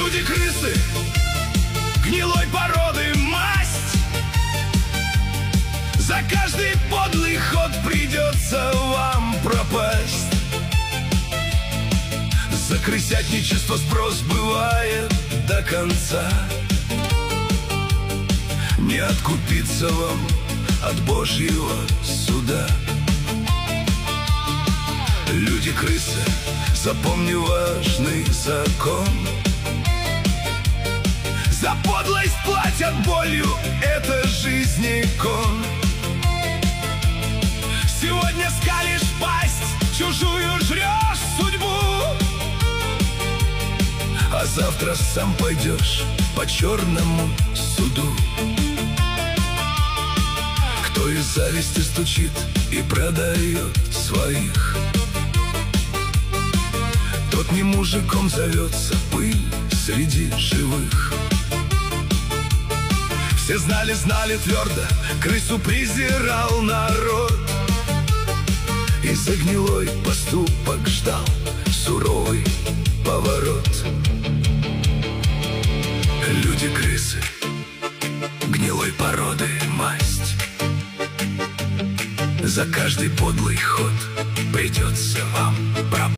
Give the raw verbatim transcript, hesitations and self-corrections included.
Люди-крысы, гнилой породы масть. За каждый подлый ход придется вам пропасть. За крысятничество спрос бывает до конца. Не откупиться вам от Божьего суда. Люди-крысы, запомни важный закон. За подлость платят болью, это жизни кон. Сегодня скалишь пасть, чужую жрешь судьбу, а завтра сам пойдешь по черному суду. Кто из зависти стучит и продает своих, тот не мужиком зовется, пыль среди живых. Все знали, знали твердо, крысу презирал народ, и за гнилой поступок ждал суровый поворот. Люди-крысы, гнилой породы масть. За каждый подлый ход придется вам пропасть.